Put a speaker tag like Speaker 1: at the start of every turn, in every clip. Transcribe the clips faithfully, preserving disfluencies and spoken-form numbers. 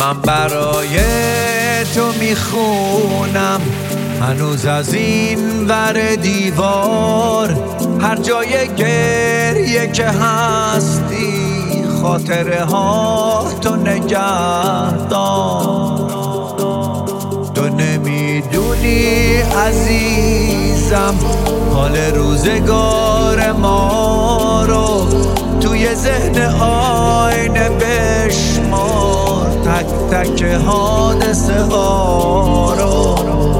Speaker 1: من برای تو میخونم هنوز از این ور دیوار، هر جای گریه که هستی خاطره ها تو نگهدار. تو نمیدونی عزیزم حال روزگار ما رو، توی ذهن آینه بشمار تک تک حادثه ها رو.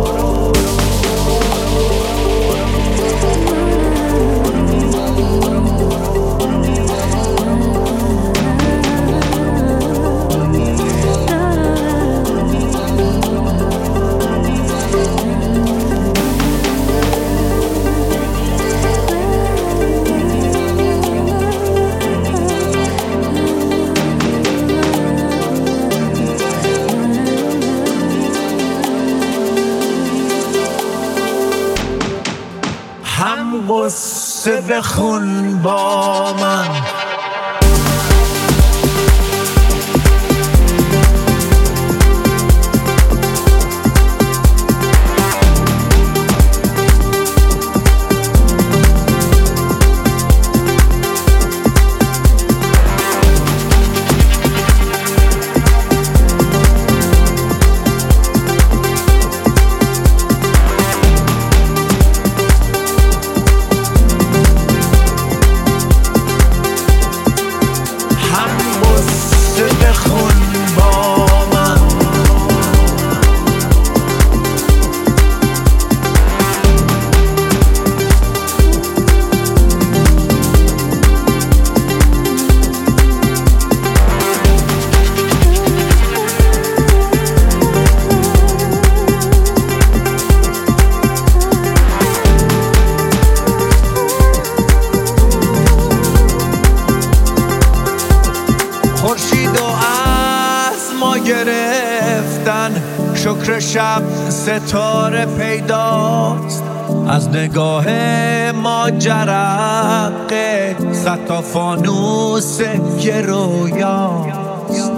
Speaker 1: هم غصه بخون با من، خورشید و از ما گرفتن، شکر شب ستاره پیداست، از نگاه ما جرقه صد تا فانوس گرویاست.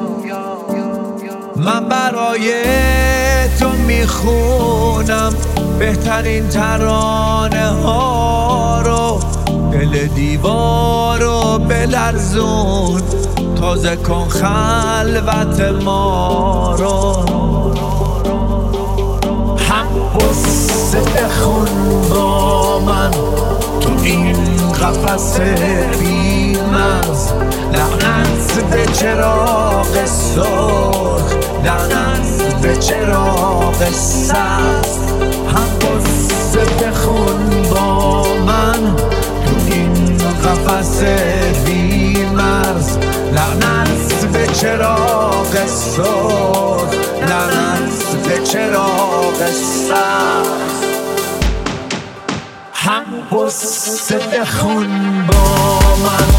Speaker 1: من برای تو میخونم بهترین ترانه ها رو، دل دیوار رو بلرزون، تازه کن خلوت ما رو. هم قصه بخون با من تو این قفس بی‌مرز، لعنت به چراغ سرخ، لعنت به چراغ سبز. هم قصه بخون با من تو این قفس بی‌مرز، لعنت به چراغ سرخ، لعنت به چراغ سبز. هم قصه بخون با من.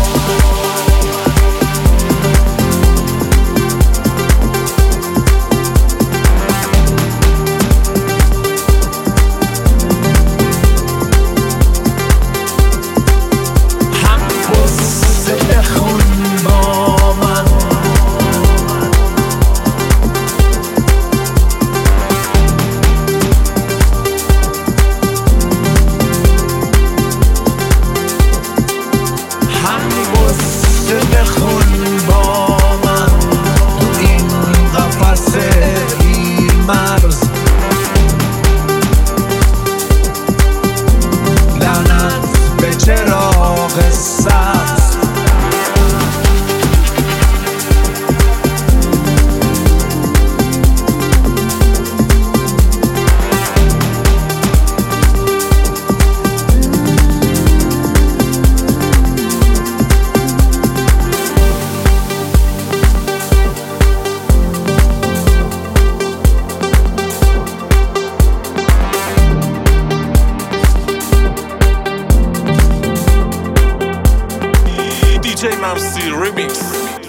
Speaker 2: D J Mamsi Remix.